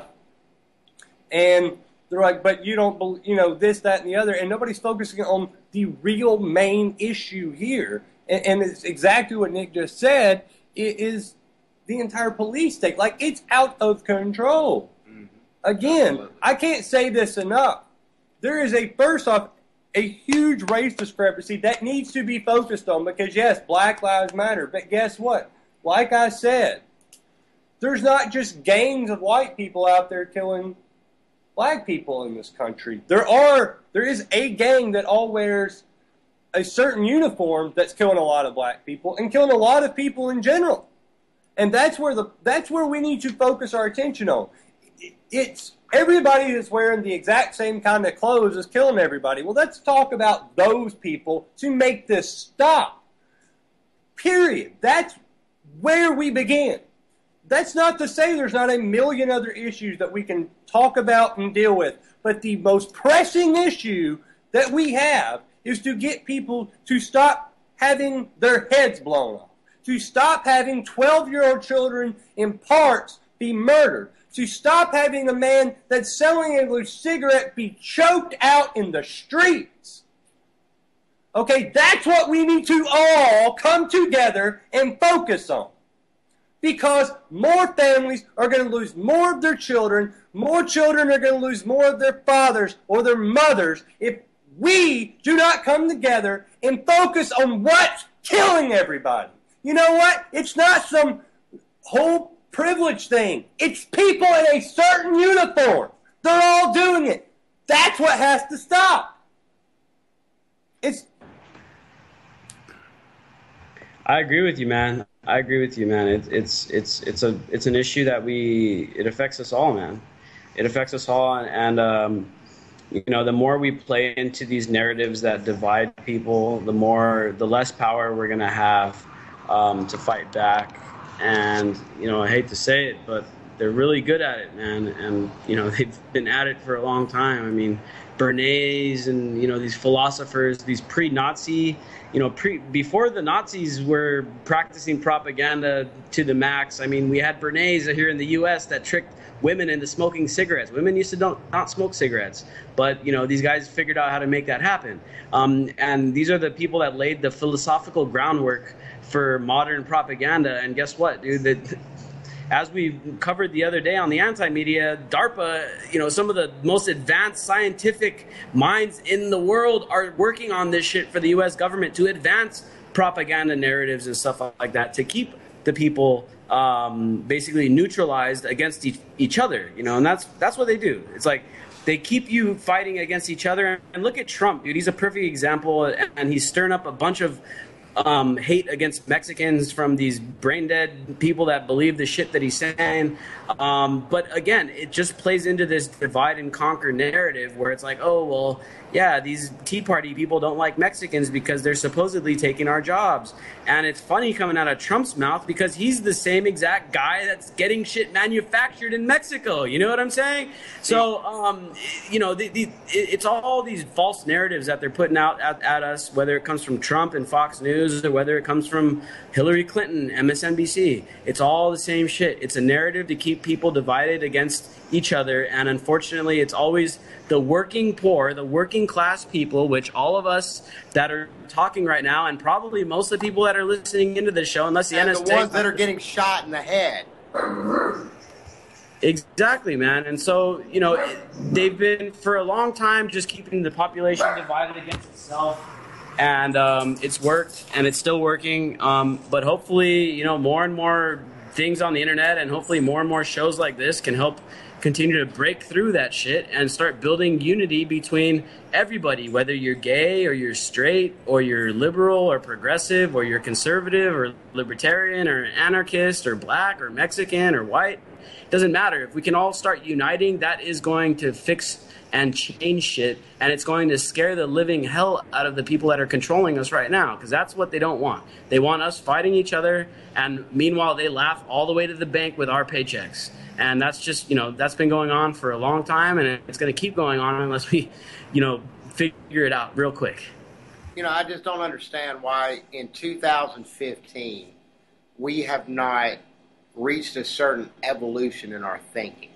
and they're like, but you don't believe, you know, this, that, and the other, and nobody's focusing on the real main issue here. And, and it's exactly what Nick just said, it is the entire police state. Like, it's out of control. Again, I can't say this enough. There is a, first off, a huge race discrepancy that needs to be focused on because, yes, Black Lives Matter. But guess what? Like I said, there's not just gangs of white people out there killing black people in this country. There are, there is a gang that all wears a certain uniform that's killing a lot of black people and killing a lot of people in general. And that's where the that's where we need to focus our attention on. It's everybody that's wearing the exact same kind of clothes is killing everybody. Well, let's talk about those people to make this stop. Period. That's where we begin. That's not to say there's not a million other issues that we can talk about and deal with. But the most pressing issue that we have is to get people to stop having their heads blown off, to stop having twelve-year-old children in parks be murdered, to stop having a man that's selling a loose cigarette be choked out in the streets. Okay, that's what we need to all come together and focus on. Because more families are going to lose more of their children, more children are going to lose more of their fathers or their mothers if we do not come together and focus on what's killing everybody. You know what? It's not some whole privilege thing. It's people in a certain uniform. They're all doing it. That's what has to stop. It's. I agree with you, man. I agree with you, man. It's it's it's it's a it's an issue that we it affects us all, man. It affects us all, and um, you know, the more we play into these narratives that divide people, the more the less power we're gonna have um, to fight back. And, you know, I hate to say it, but they're really good at it, man. And, you know, they've been at it for a long time. I mean, Bernays and, you know, these philosophers, these pre-Nazi, you know, pre before the Nazis were practicing propaganda to the max. I mean, we had Bernays here in the U S that tricked women into smoking cigarettes. Women used to don't, not smoke cigarettes. But, you know, these guys figured out how to make that happen. Um, and these are the people that laid the philosophical groundwork for modern propaganda. And guess what, dude? That, as we covered the other day on the anti-media, DARPA, you know, some of the most advanced scientific minds in the world are working on this shit for the U S government to advance propaganda narratives and stuff like that to keep the people um, basically neutralized against each, each other, you know, and that's that's what they do. It's like they keep you fighting against each other. And look at Trump, dude. He's a perfect example, and he's stirring up a bunch of Um, hate against Mexicans from these brain dead people that believe the shit that he's saying. Um, but again, it just plays into this divide and conquer narrative where it's like, oh, well, yeah, these Tea Party people don't like Mexicans because they're supposedly taking our jobs. And it's funny coming out of Trump's mouth because he's the same exact guy that's getting shit manufactured in Mexico. You know what I'm saying? So, um, you know, the, the, it's all these false narratives that they're putting out at, at us, whether it comes from Trump and Fox News or whether it comes from Hillary Clinton, M S N B C. It's all the same shit. It's a narrative to keep people divided against each other. And unfortunately, it's always the working poor, the working class people, which all of us that are talking right now, and probably most of the people that are listening into this show, unless the and N S A... the ones that are getting shot in the head. Exactly, man. And so, you know, it, they've been for a long time just keeping the population divided against itself. And um, it's worked, and it's still working. Um, but hopefully, you know, more and more things on the internet, and hopefully more and more shows like this can help continue to break through that shit and start building unity between everybody, whether you're gay or you're straight or you're liberal or progressive or you're conservative or libertarian or anarchist or black or Mexican or white. It doesn't matter. If we can all start uniting, that is going to fix and change shit, and it's going to scare the living hell out of the people that are controlling us right now, because that's what they don't want. They want us fighting each other, and meanwhile they laugh all the way to the bank with our paychecks. And that's just, you know, that's been going on for a long time, and it's going to keep going on unless we, you know, figure it out real quick. You know, I just don't understand why in two thousand fifteen we have not reached a certain evolution in our thinking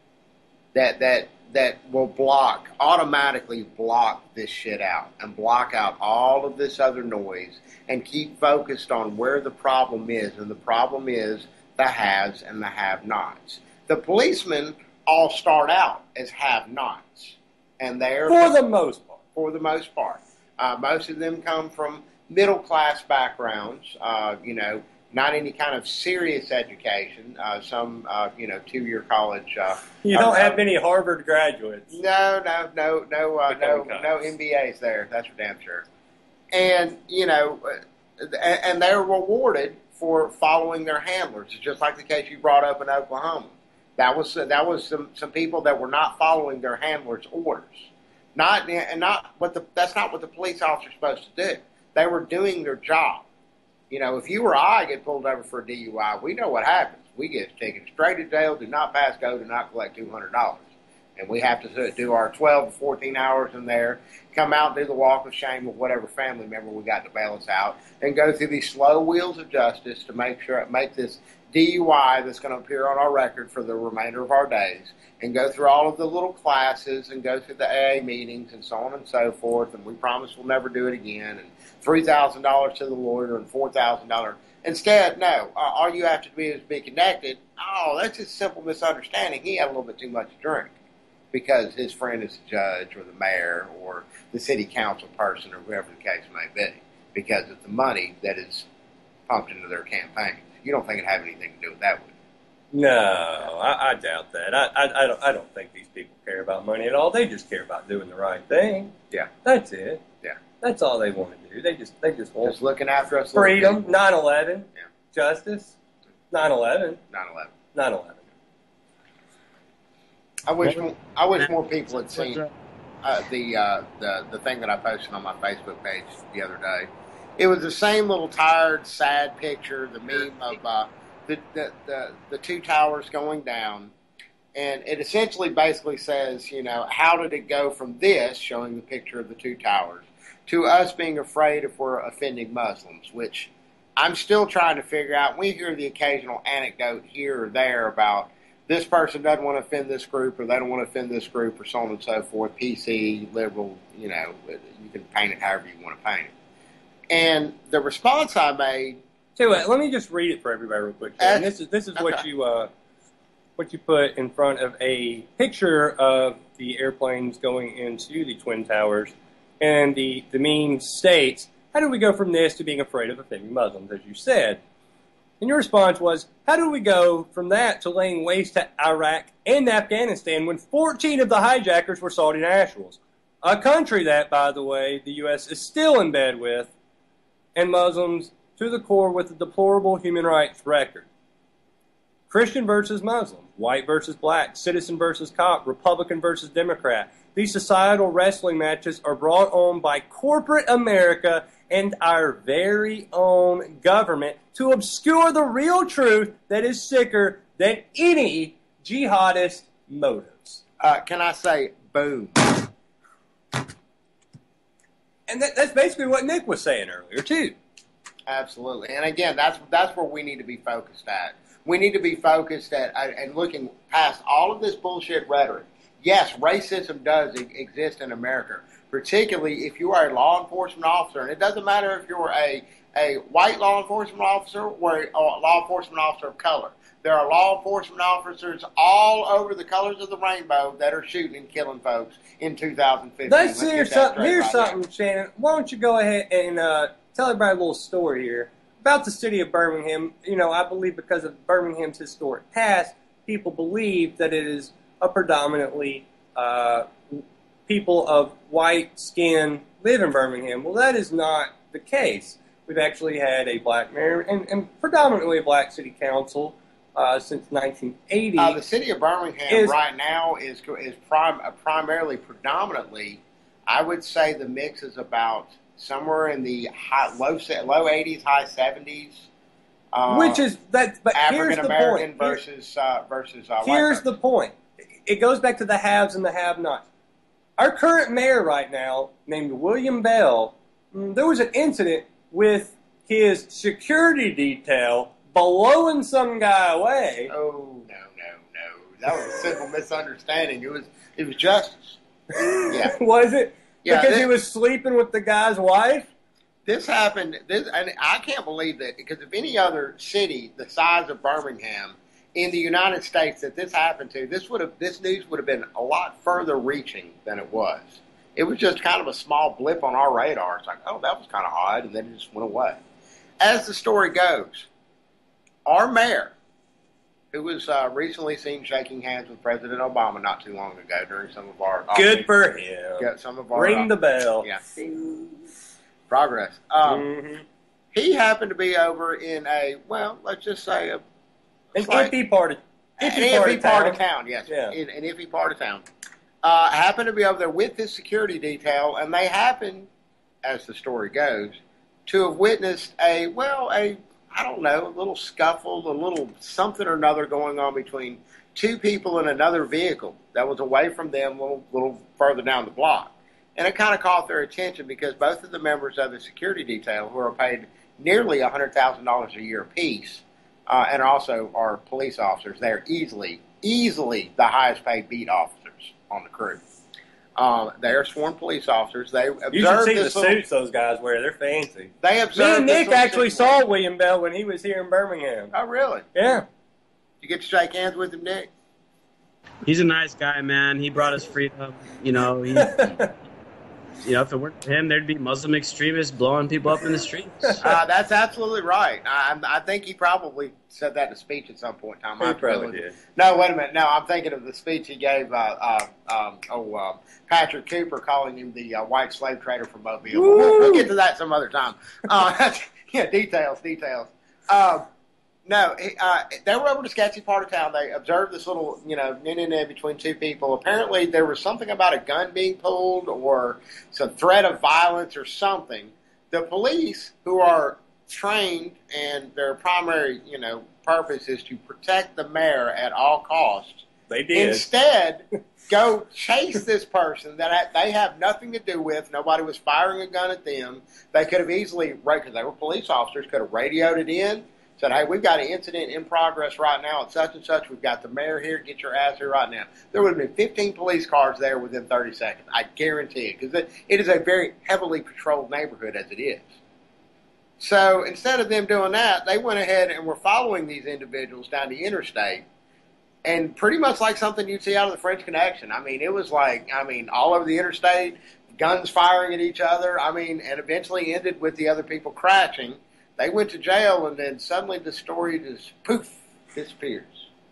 that that that will block, automatically block this shit out and block out all of this other noise and keep focused on where the problem is. And the problem is the haves and the have-nots. The policemen all start out as have-nots. And they're... For the most part. For the most part. Uh, most of them come from middle-class backgrounds, uh, you know, not any kind of serious education. Uh, some, uh, you know, two-year college. Uh, you don't uh, have many Harvard graduates. No, no, no, no, uh, no, no M B As there. That's for damn sure. And you know, uh, and they're rewarded for following their handlers. It's just like the case you brought up in Oklahoma. That was uh, that was some, some people that were not following their handlers' orders. Not and not what the that's not what the police officer's supposed to do. They were doing their job. You know, if you or I get pulled over for a D U I, we know what happens. We get taken straight to jail, do not pass go, do not collect two hundred dollars. And we have to do our twelve to fourteen hours in there, come out and do the walk of shame with whatever family member we got to bail us out, and go through these slow wheels of justice to make sure make this D U I that's going to appear on our record for the remainder of our days, and go through all of the little classes and go through the A A meetings and so on and so forth, and we promise we'll never do it again, and three thousand dollars to the lawyer and four thousand dollars. Instead, no, uh, all you have to do is be connected. Oh, that's just a simple misunderstanding. He had a little bit too much to drink because his friend is the judge or the mayor or the city council person or whoever the case may be, because of the money that is pumped into their campaign. You don't think it have anything to do with that, would you? No, I, I doubt that. I, I, I, don't, I don't think these people care about money at all. They just care about doing the right thing. Yeah. That's it. Yeah. That's all they want to do. They just they just want Just looking after us. freedom, nine eleven, Yeah. justice, nine eleven, nine eleven. nine eleven. I wish more, I wish more people had seen uh, the uh, the the thing that I posted on my Facebook page the other day. It was the same little tired, sad picture, the meme of uh, the, the the the two towers going down, and it essentially basically says, you know, how did it go from this, showing the picture of the two towers, to us being afraid if we're offending Muslims, which I'm still trying to figure out. We hear the occasional anecdote here or there about this person doesn't want to offend this group, or they don't want to offend this group, or so on and so forth. P C, liberal, you know, you can paint it however you want to paint it. And the response I made. Tell you what, let me just read it for everybody real quick. Uh, and this is this is okay. what you uh, what you put in front of a picture of the airplanes going into the Twin Towers, and the the meme states, "How do we go from this to being afraid of offending Muslims?" As you said. And your response was, how do we go from that to laying waste to Iraq and Afghanistan when fourteen of the hijackers were Saudi nationals? A country that, by the way, the U S is still in bed with, and Muslims to the core with a deplorable human rights record. Christian versus Muslim, white versus black, citizen versus cop, Republican versus Democrat. These societal wrestling matches are brought on by corporate America and our very own government to obscure the real truth that is sicker than any jihadist motives. Uh, can I say, boom? And that, that's basically what Nick was saying earlier, too. Absolutely. And again, that's that's where we need to be focused at. We need to be focused at and looking past all of this bullshit rhetoric. yes, racism does e- exist in America, particularly if you are a law enforcement officer. And it doesn't matter if you're a, a white law enforcement officer or a, or a law enforcement officer of color. There are law enforcement officers all over the colors of the rainbow that are shooting and killing folks in two thousand fifteen. Let's Let's hear get that something. straight Here's right something, now. Shannon. Why don't you go ahead and uh, tell everybody a little story here about the city of Birmingham. You know, I believe because of Birmingham's historic past, people believe that it is a predominantly uh, people of white skin live in Birmingham. Well, that is not the case. We've actually had a black mayor and, and predominantly a black city council uh, since nineteen eighty. Uh, the city of Birmingham is- right now is is prim- uh, primarily, predominantly, I would say the mix is about somewhere in the high, low se- low eighties, high seventies. Uh, Which is that? But here's African the American point. Here- versus uh, versus uh, white Here's folks. the point. It goes back to the haves and the have-nots. Our current mayor right now, named William Bell, mm, there was an incident with his security detail blowing some guy away. Oh no no no! That was a simple misunderstanding. It was it was justice. Yeah. Was it? Yeah, because this- he was sleeping with the guy's wife? This happened, this, and I can't believe that, because if any other city the size of Birmingham in the United States that this happened to, this would have this news would have been a lot further reaching than it was. It was just kind of a small blip on our radar. It's like, oh, that was kind of odd, and then it just went away. As the story goes, our mayor, who was uh, recently seen shaking hands with President Obama not too long ago during some of our Good for him. yeah, some of our Ring uh, the bell. yeah. Progress. Um, Mhm. He happened to be over in a, well, let's just say a An slight- iffy part of an iffy iffy part of part town. of town, yes, Yeah. in an iffy part of town. Uh, happened to be over there with his security detail, and they happened, as the story goes, to have witnessed a, well, a, I don't know, a little scuffle, a little something or another going on between two people in another vehicle that was away from them a little, little further down the block. And it kind of caught their attention because both of the members of the security detail, who are paid nearly one hundred thousand dollars a year apiece, uh, and also are police officers, they're easily, easily the highest paid beat officers on the crew. Um, they are sworn police officers. They observed You should see the this little, suits those guys wear. They're fancy. They Me observed and this Nick little actually situation. saw William Bell when he was here in Birmingham. Oh, really? Yeah. You get to shake hands with him, Nick? He's a nice guy, man. He brought us freedom. You know, he, you know, if it weren't for him, there'd be Muslim extremists blowing people up in the streets. Uh, that's absolutely right. I, I think he probably said that in a speech at some point in time. He I have to probably really- did. No, wait a minute. No, I'm thinking of the speech he gave. Uh, uh, um, oh, uh, Patrick Cooper, calling him the uh, white slave trader from Mobile. We'll, we'll get to that some other time. Uh, yeah, details, details. Um, no, he, uh, they were over the sketchy part of town. They observed this little, you know, in between two people. Apparently, there was something about a gun being pulled or some threat of violence or something. The police, who are trained and their primary, you know, purpose is to protect the mayor at all costs, They did. instead go chase this person that they have nothing to do with. Nobody was firing a gun at them. They could have easily, because they were police officers, could have radioed it in, said, hey, we've got an incident in progress right now at such and such. We've got the mayor here. Get your ass here right now. There would have been fifteen police cars there within thirty seconds. I guarantee it, because it, it is a very heavily patrolled neighborhood as it is. So instead of them doing that, they went ahead and were following these individuals down the interstate, and pretty much like something you'd see out of the French Connection. I mean, it was like, I mean, all over the interstate, guns firing at each other. I mean, and eventually ended with the other people crashing. They went to jail, and then suddenly the story just, poof, disappears.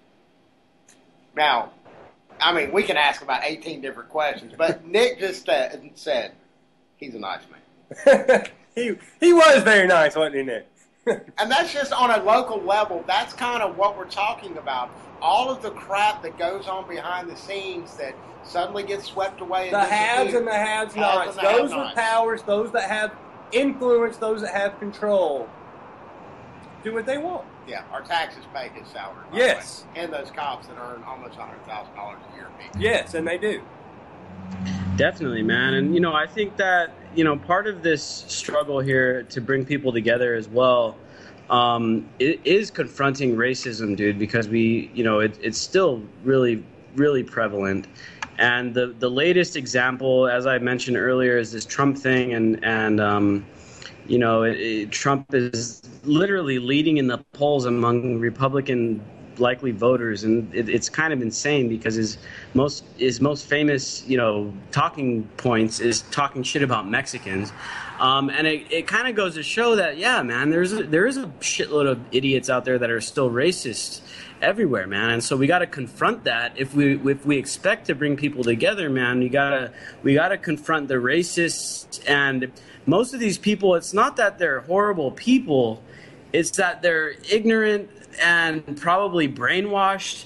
Now, I mean, we can ask about eighteen different questions, but Nick just uh, said he's a nice man. he he was very nice, wasn't he, Nick? And that's just on a local level. That's kind of what we're talking about. All of the crap that goes on behind the scenes that suddenly gets swept away. And The haves disappears. and the haves Haves nots. and the Those with have-nots. powers, those that have influence, those that have control, do what they want. Yeah, our taxes pay his salary. by the Yes. way. And those cops that earn almost one hundred thousand dollars a year. People. Yes, and they do. Definitely, man. And, you know, I think that, you know, part of this struggle here to bring people together as well um, it is confronting racism, dude, because we, you know, it, it's still really, really prevalent. And the, the latest example, as I mentioned earlier, is this Trump thing. And, and um, you know, it, it, Trump is literally leading in the polls among Republican likely voters. And it, it's kind of insane because his most, his most famous, you know, talking points is talking shit about Mexicans. Um, and it, it kind of goes to show that, yeah, man, there's a, there is a shitload of idiots out there that are still racist everywhere, man. And so we got to confront that. If we if we expect to bring people together, man, we gotta we gotta confront the racists. And most of these people, it's not that they're horrible people, it's that they're ignorant and probably brainwashed.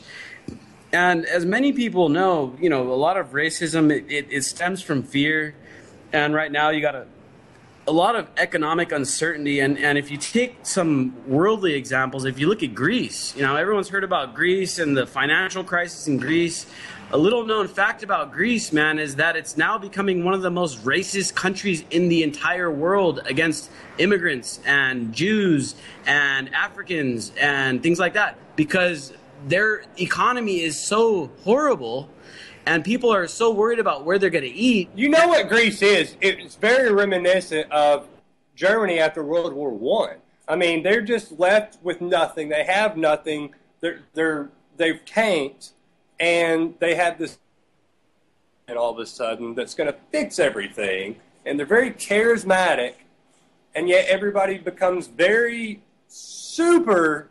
And as many people know, you know, a lot of racism, it, it, it stems from fear. And right now you got to a lot of economic uncertainty. And, and if you take some worldly examples, if you look at Greece, you know, everyone's heard about Greece and the financial crisis in Greece. A little known fact about Greece, man, is that it's now becoming one of the most racist countries in the entire world against immigrants and Jews and Africans and things like that, because their economy is so horrible. And people are so worried about where they're going to eat. You know what Greece is? It's very reminiscent of Germany after World War One. I. I mean, they're just left with nothing. They have nothing. They're they're they've tanked, and they have this, and all of a sudden that's going to fix everything. And they're very charismatic, and yet everybody becomes very super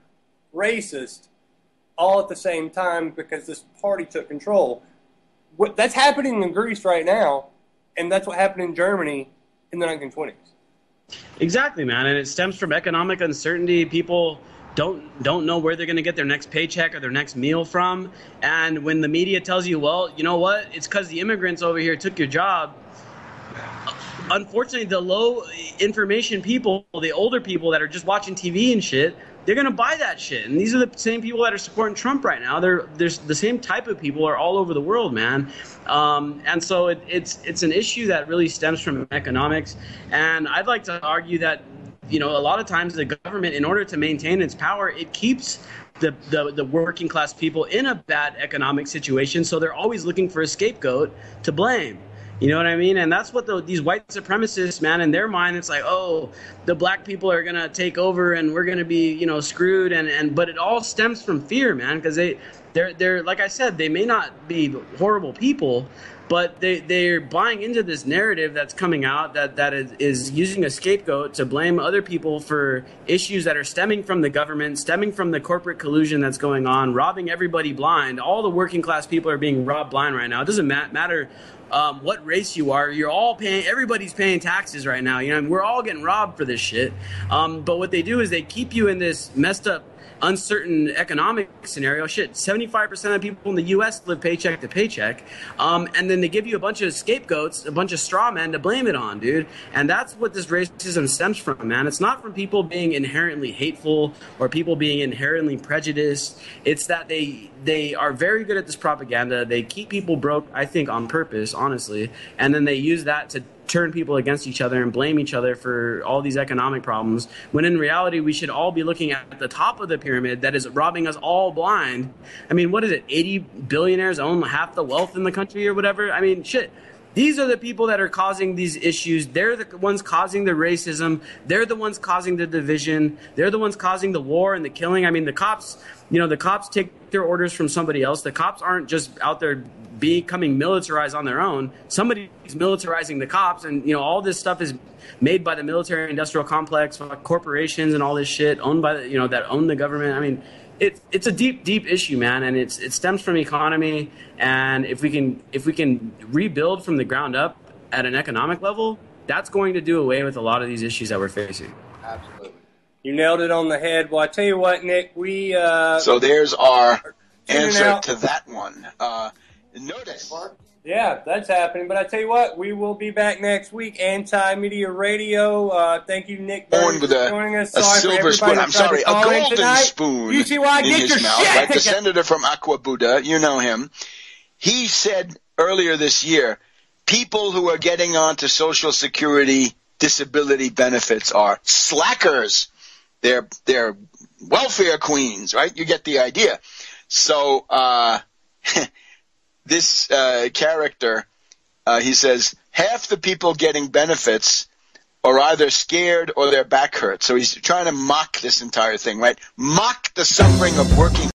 racist all at the same time because this party took control. What, that's happening in Greece right now, and that's what happened in Germany in the nineteen twenties. Exactly, man, and it stems from economic uncertainty. People don't don't know where they're going to get their next paycheck or their next meal from, and when the media tells you, well, you know what, it's because the immigrants over here took your job. Unfortunately, the low information people, the older people that are just watching T V and shit, they're going to buy that shit. And these are the same people that are supporting Trump right now. They're, there's the same type of people are all over the world, man. Um, and so it, it's it's an issue that really stems from economics. And I'd like to argue that, you know, a lot of times the government, in order to maintain its power, it keeps the, the, the working class people in a bad economic situation. So they're always looking for a scapegoat to blame. You know what I mean? And that's what the, these white supremacists, man, in their mind, it's like, oh, the black people are going to take over and we're going to be, you know, screwed. And, and but it all stems from fear, man, because they, they're, they're, like I said, they may not be horrible people, but they, they're buying into this narrative that's coming out that, that is, is using a scapegoat to blame other people for issues that are stemming from the government, stemming from the corporate collusion that's going on, robbing everybody blind. All the working class people are being robbed blind right now. It doesn't ma- matter Um, what race you are, you're all paying, everybody's paying taxes right now, you know, and we're all getting robbed for this shit. Um, but what they do is they keep you in this messed up, uncertain economic scenario. Shit, seventy-five percent of people in the U S live paycheck to paycheck. Um, and then they give you a bunch of scapegoats, a bunch of straw men to blame it on, dude. And that's what this racism stems from, man. It's not from people being inherently hateful or people being inherently prejudiced. It's that they they are very good at this propaganda. They keep people broke, I think, on purpose, honestly. And then they use that to turn people against each other and blame each other for all these economic problems, when in reality we should all be looking at the top of the pyramid that is robbing us all blind. I mean, what is it, eighty billionaires own half the wealth in the country or whatever? I mean, shit. These are the people that are causing these issues. They're the ones causing the racism. They're the ones causing the division. They're the ones causing the war and the killing. I mean, the cops, you know, the cops take their orders from somebody else. The cops aren't just out there becoming militarized on their own. Somebody's militarizing the cops, and, you know, all this stuff is made by the military industrial complex, corporations and all this shit owned by the, you know, that own the government. I mean, It, it's a deep, deep issue, man, and it's it stems from economy. And if we can if we can rebuild from the ground up at an economic level, that's going to do away with a lot of these issues that we're facing. Absolutely. You nailed it on the head. Well, I tell you what, Nick, we... Uh, so there's our answer out. to that one. Uh, notice. Yeah, that's happening. But I tell you what, we will be back next week. Anti-Media Radio. Uh, thank you, Nick, Born with for a, joining us. a Sorry silver spoon. I'm sorry, a golden spoon you see why I in get his your mouth. shit. Like the senator from Aqua Buddha, you know him. He said earlier this year, people who are getting onto Social Security disability benefits are slackers. They're they're welfare queens, right? You get the idea. So uh, this uh, character, uh, he says, half the people getting benefits are either scared or their back hurts. So he's trying to mock this entire thing, right? Mock the suffering of working